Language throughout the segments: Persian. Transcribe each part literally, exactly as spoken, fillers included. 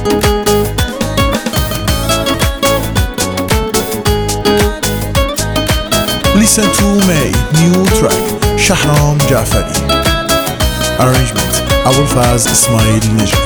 Listen to May, new track, Shahram Jafari. Arrangement, Abulfaz Ismail Nejad.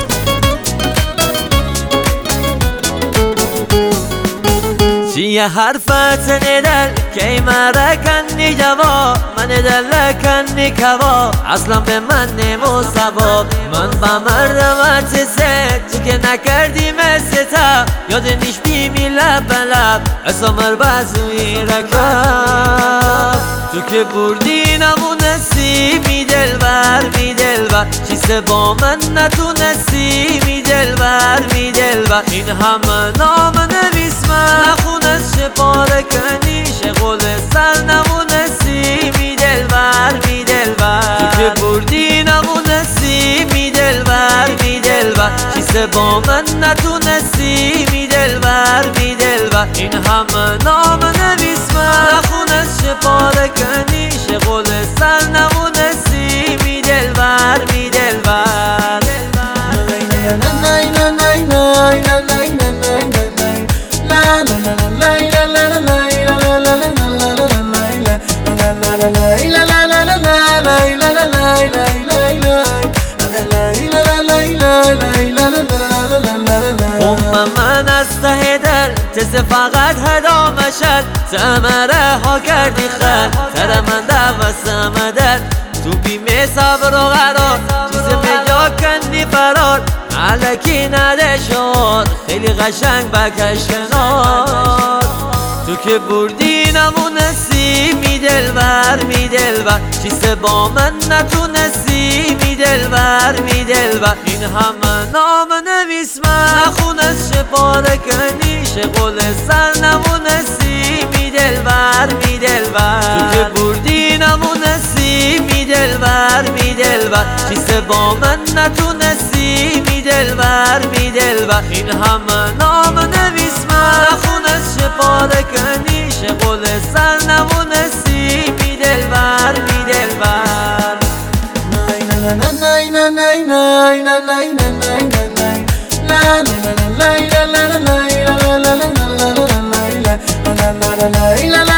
چیه حرفت ندل که مرا کنی جواب من دل کنی کباب اصلا به من نمو سباب من با مردمت سه تو که نکردی مثل تا یاد نیش بیمی لب لب اسمر بازوی رکاب تو که بردی نمونستی می دلبر می دلبر چیزه با من نتونستی می دلبر می دلبر این همه نام نویس من نخونست شپاره کنی شغل سر نمونستی می دلبر می دلبر تو که بردی نمونستی می دلبر می دلبر چیزه با من نتونستی می دلبر می دلبر این همه نام نویس من نخونست شپاره کنی شغل سر نمونستی می دلبر می دلبر ام من از ته دل تز فقط هدا مشد تمره ها کردی خل تر من دوستم دل تو بیمه صبر و قرار چیز مجا کندی فرار علکی نده شد خیلی قشنگ بکش کنار تو که بردی نمونستی می دلبر می دلبر چیزه با من نتونستی می دلبر می دلبر این همه نام نویس من نخونست شپاره کنی شغل سر نمونستی می دلبر می دلبر تو که بردی نمونستی می دلبر می دلبر چیزه با من نتونستی می دلبر می دلبر این همه نام نویس من نخونست شپاره کنی شغل سر نمونستی می دلبر می دلبر la la la la